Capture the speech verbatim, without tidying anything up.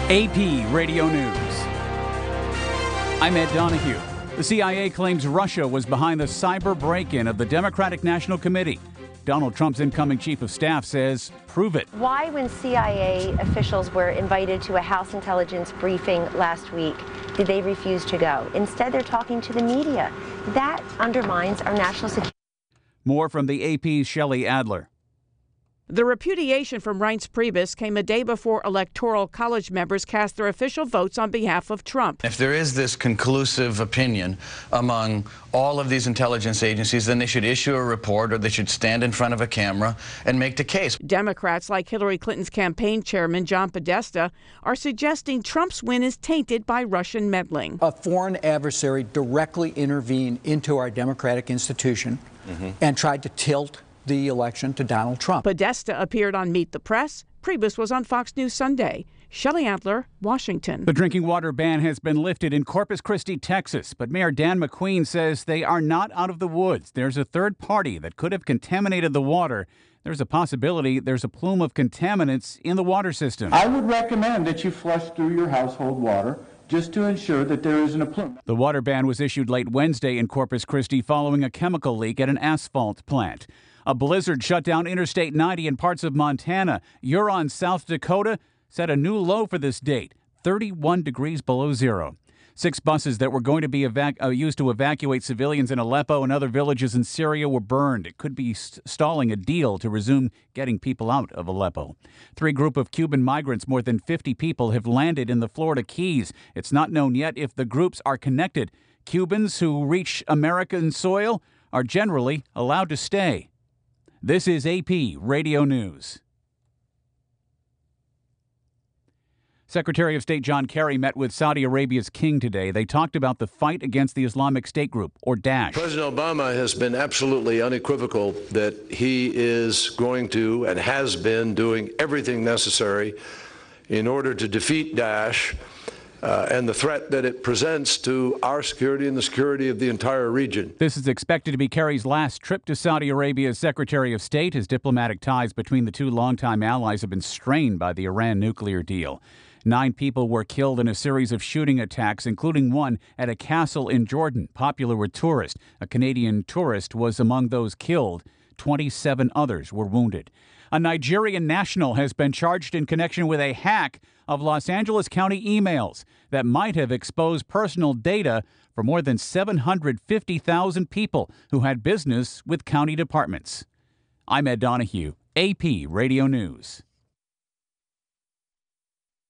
A P Radio News. I'm Ed Donahue. The C I A claims Russia was behind the cyber break-in of the Democratic National Committee. Donald Trump's incoming chief of staff says, prove it. Why, when C I A officials were invited to a House intelligence briefing last week, did they refuse to go? Instead, they're talking to the media. That undermines our national security. More from the A P's Shelley Adler. The repudiation from Reince Priebus came a day before Electoral College members cast their official votes on behalf of Trump. If there is this conclusive opinion among all of these intelligence agencies, then they should issue a report or they should stand in front of a camera and make the case. Democrats like Hillary Clinton's campaign chairman, John Podesta, are suggesting Trump's win is tainted by Russian meddling. A foreign adversary directly intervened into our democratic institution mm-hmm. and tried to tilt the election to Donald Trump. Podesta appeared on Meet the Press. Priebus was on Fox News Sunday. Shelley Adler, Washington. The drinking water ban has been lifted in Corpus Christi, Texas, but Mayor Dan McQueen says they are not out of the woods. There's a third party that could have contaminated the water. There's a possibility there's a plume of contaminants in the water system. I would recommend that you flush through your household water just to ensure that there isn't a plume. The water ban was issued late Wednesday in Corpus Christi following a chemical leak at an asphalt plant. A blizzard shut down Interstate ninety in parts of Montana. Huron, South Dakota, set a new low for this date, thirty-one degrees below zero. Six buses that were going to be evac- uh, used to evacuate civilians in Aleppo and other villages in Syria were burned. It could be st- stalling a deal to resume getting people out of Aleppo. Three group of Cuban migrants, more than fifty people, have landed in the Florida Keys. It's not known yet if the groups are connected. Cubans who reach American soil are generally allowed to stay. This is A P Radio News. Secretary of State John Kerry met with Saudi Arabia's king today. They talked about the fight against the Islamic State group, or Daesh. President Obama has been absolutely unequivocal that he is going to and has been doing everything necessary in order to defeat Daesh uh, and the threat that it presents to our security and the security of the entire region. This is expected to be Kerry's last trip to Saudi Arabia as Secretary of State. His diplomatic ties between the two longtime allies have been strained by the Iran nuclear deal. Nine people were killed in a series of shooting attacks, including one at a castle in Jordan, popular with tourists. A Canadian tourist was among those killed. twenty-seven others were wounded. A Nigerian national has been charged in connection with a hack of Los Angeles County emails that might have exposed personal data for more than seven hundred fifty thousand people who had business with county departments. I'm Ed Donahue, A P Radio News.